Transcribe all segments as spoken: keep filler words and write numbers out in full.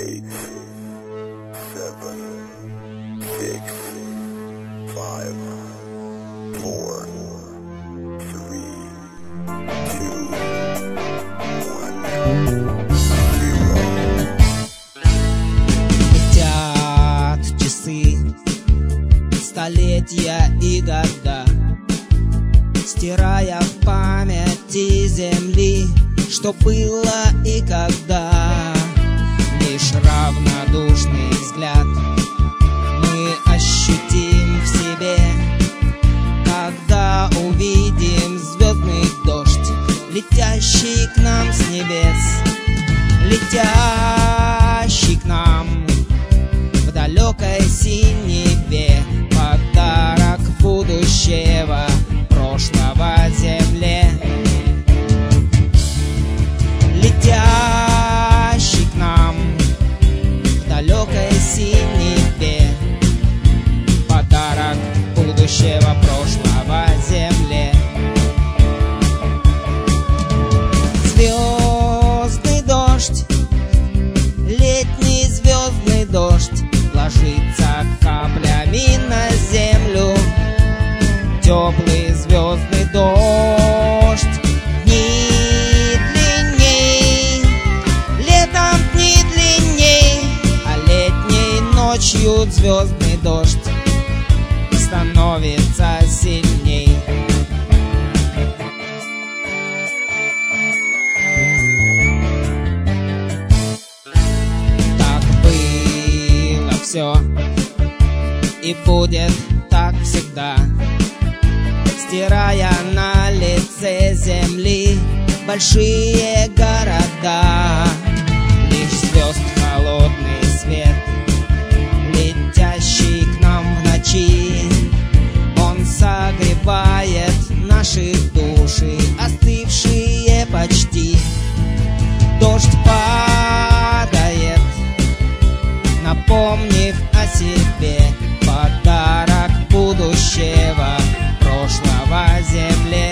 eight, seven, six, five, four, three, two, one, zero. Летят часы, столетия и года, стирая в памяти земли, что было и когда. Лишь равнодушный взгляд мы ощутим в себе, когда увидим звездный дождь, летящий к нам с небес, летящий к нам в далекой синеве, подарок будущего, прошлого земле. Летящий к нам в далекой синеве, подарок будущего, прошлого земле. Звездный дождь, летний звездный дождь, ложится каплями на землю. Теплый звездный дождь, дни длинней, летом дни длинней, а летней ночью звездный дождь становится сильней. Так было все и будет так всегда, стирая на лице земли большие города. Лишь звезд холодный свет, летящий к нам в ночи, он согревает наши души, остывшие почти. Дождь падает, напомнив о себе, подарок будущего, прошлого земле.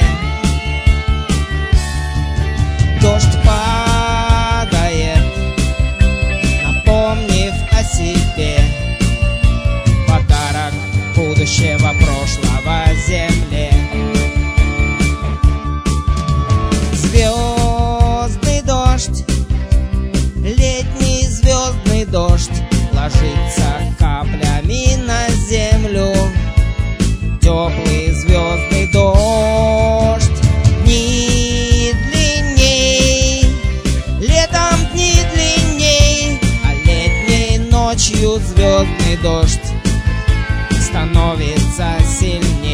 Дождь падает, напомнив о себе, подарок будущего, прошлого земле. Звездный дождь, летний звездный дождь, ложится каплями на землю. Теплый звездный дождь, дни длинней, летом дни длинней, а летней ночью звездный дождь становится сильней.